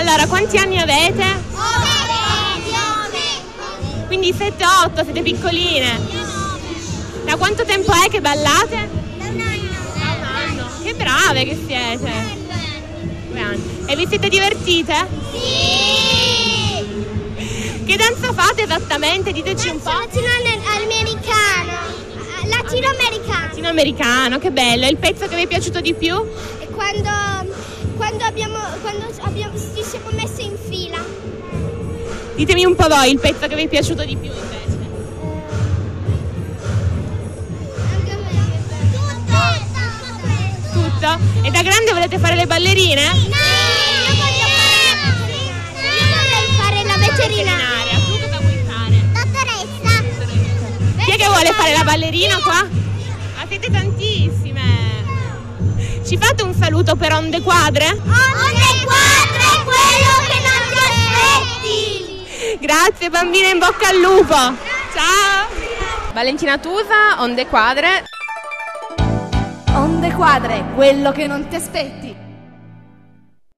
Allora, quanti anni avete? 9. Quindi 7-8, siete piccoline. Da quanto tempo è che ballate? Da un anno. Che brave che siete. 2 anni. E vi siete divertite? Sì. Che danza fate esattamente? Diteci un po'. Latinoamericano. Latinoamericano, che bello. E il pezzo che vi è piaciuto di più? E quando ci siamo messe in fila. Ditemi un po' voi il pezzo che vi è piaciuto di più invece. Tutto? E da grande volete fare le ballerine? Io vorrei fare la veterinaria. Tu cosa vuoi fare? Dottoressa. Chi è che vuole fare la ballerina qua? Ma siete tantissime. Ci fate un saluto per Onde Quadre? Onde Quadre è quello che non ti aspetti. Grazie bambine, in bocca al lupo. Ciao. Valentina Tusa, Onde Quadre. Onde Quadre, quello che non ti aspetti.